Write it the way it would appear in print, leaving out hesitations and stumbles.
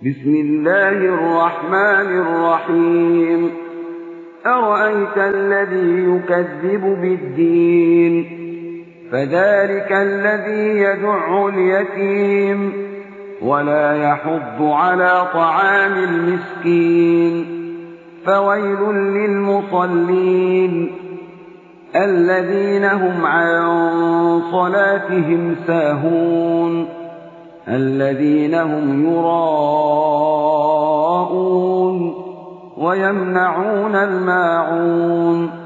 بسم الله الرحمن الرحيم أرأيت الذي يكذب بالدين فذلك الذي يدع اليتيم ولا يحض على طعام المسكين فويل للمصلين الذين هم عن صلاتهم ساهون الذين هم يراءون ويمنعون الماعون